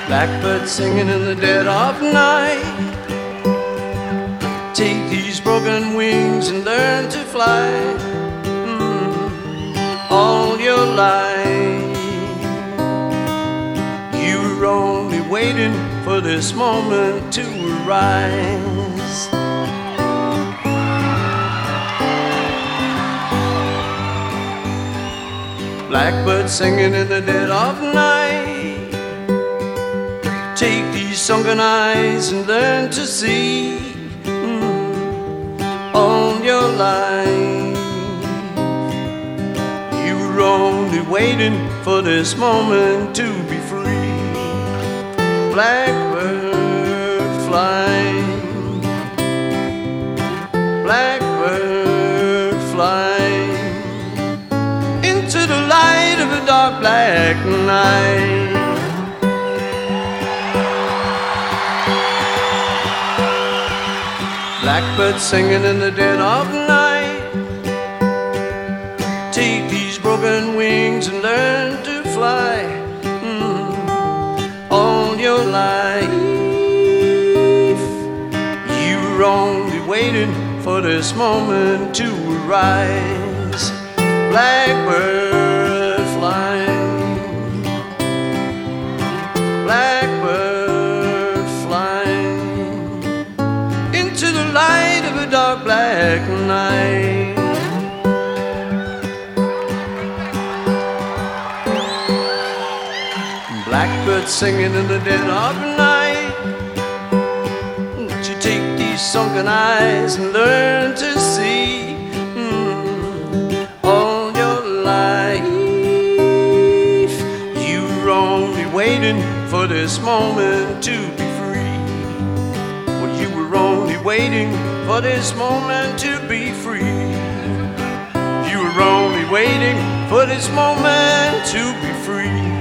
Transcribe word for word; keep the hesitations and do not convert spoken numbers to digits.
Blackbird singing in the dead of night. Take these broken wings and learn to fly. Mm, all your life you were only waiting for this moment to arise. Blackbird singing in the dead of night. Take these sunken eyes and learn to see. Mm, all your life you were only waiting for this moment to be free. Blackbird flying, blackbird flying into the light of a dark black night. Blackbird singing in the dead of night. Take these broken wings and learn to fly. Mm, all your life you were only waiting for this moment to arise. Blackbird flying, blackbird flying into the light of a dark black night. Blackbird singing in the dead of night. Won't you take these sunken eyes and learn to see? Mm, all your life you were only waiting for this moment to be free. Well, you were only waiting for this moment to be free. You were only waiting for this moment to be free.